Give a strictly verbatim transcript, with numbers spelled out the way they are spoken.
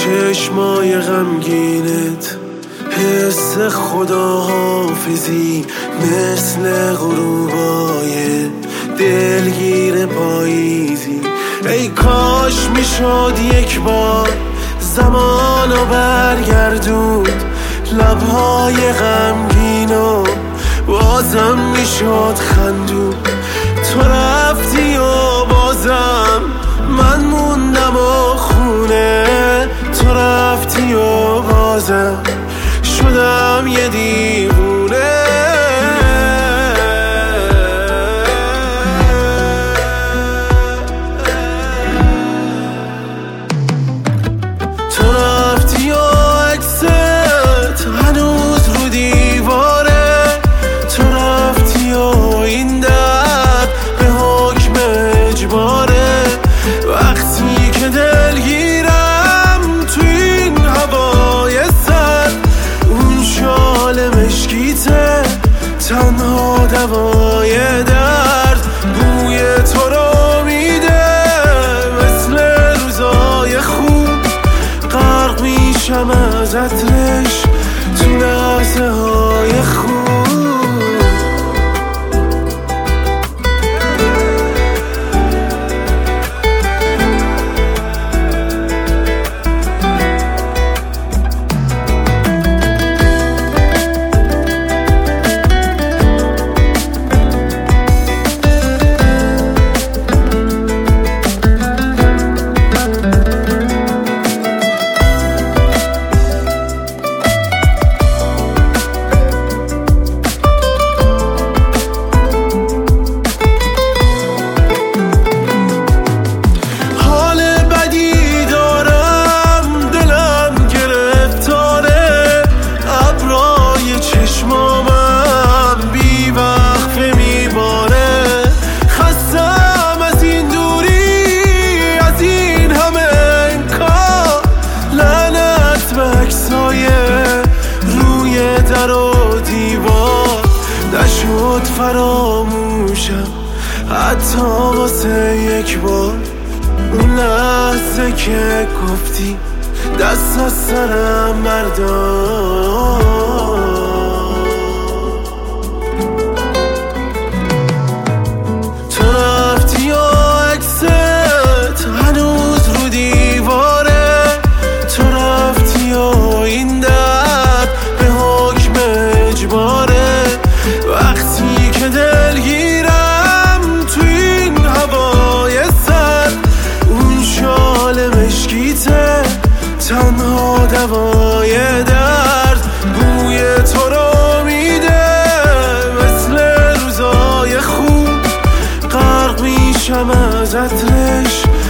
چشمای غمگینت، حس خداحافظی مثل غروبای دلگیر پاییزی. ای کاش میشد یک بار زمانو برگردوند، لبهای غمگینو بازم میشد خندود. تو رفتی و بازم من موندم و خونه، تو رفتی و بازم شدم یه دیوونه. تو رفتی و عکست هنوز رو دیواره، تو رفتی و این درد به حکم اجباره. وقتی که دلگیرم تو این هوای سر، اون شال مشکیته تنها دوای درد. بوی تو رو میده مثل روزای خوب، غرق میشم از عطرش تو لحظه های خوب. نشد فراموشم حتی واسه یک بار، اون لحظه که گفتی دست از سرم بردار. تو رفتی و عکست هنوز رو دیواره، تو رفتی و این درد به حکم اجباره. وقتی که دلگیرم تو این هوای سر، اون شال مشکیته تنها دوای درد. بوی تو رو میده مثل روزای خوب، غرق میشم از عطرش